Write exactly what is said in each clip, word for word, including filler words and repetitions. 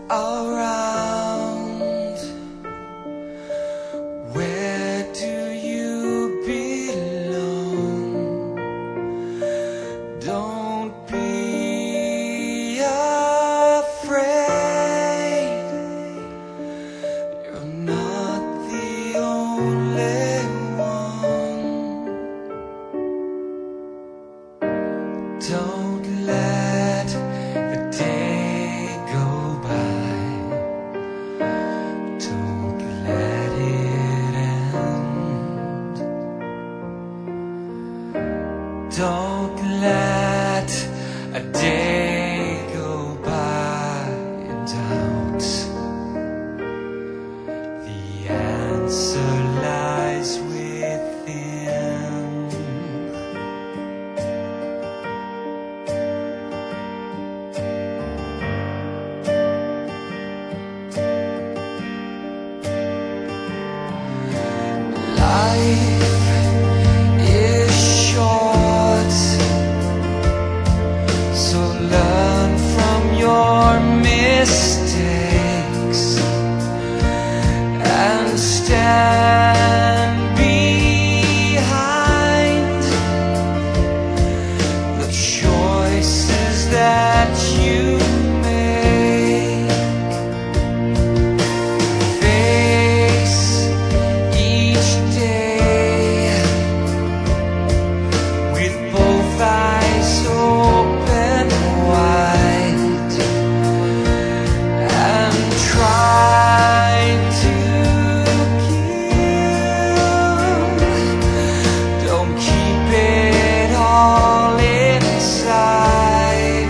around. Where do you belong? Don't be afraid. You're not the only one. Don't let the day go by. Don't let it end. Don't let a day go by in doubt. The answer lies within. Life is short, so learn from your mistakes and stand behind the choices that you make. Face each day with both eyes open wide and try to give. Don't keep it all inside.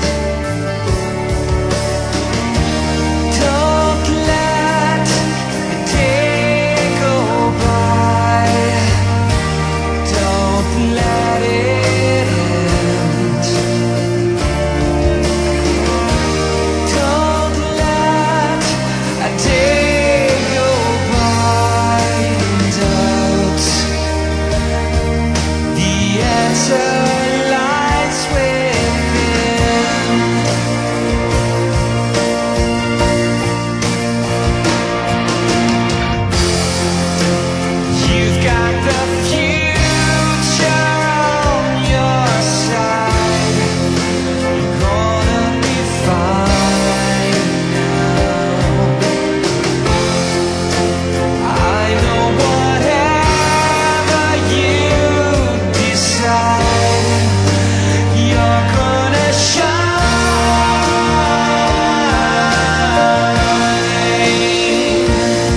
Don't let the day go by. Don't let it end. Don't let a day go by in doubt. The answer lies within. You've got the future on your side. You're gonna be fine now. I know whatever you decide, you're gonna shine.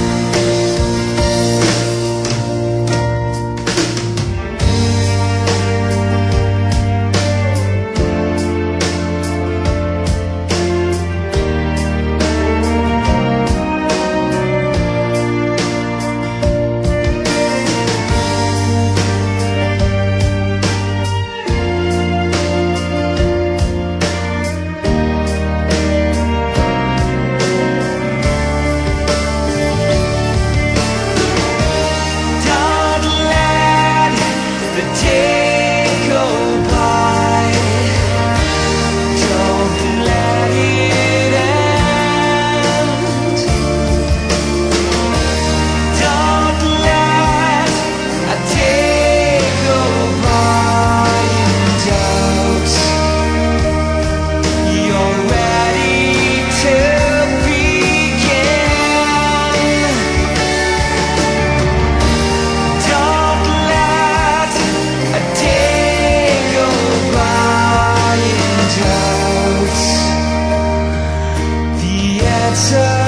Don't let the day go by. Don't let it end. Don't let a day go by in doubt. You're ready to begin. Don't let a day go by in doubt. The answer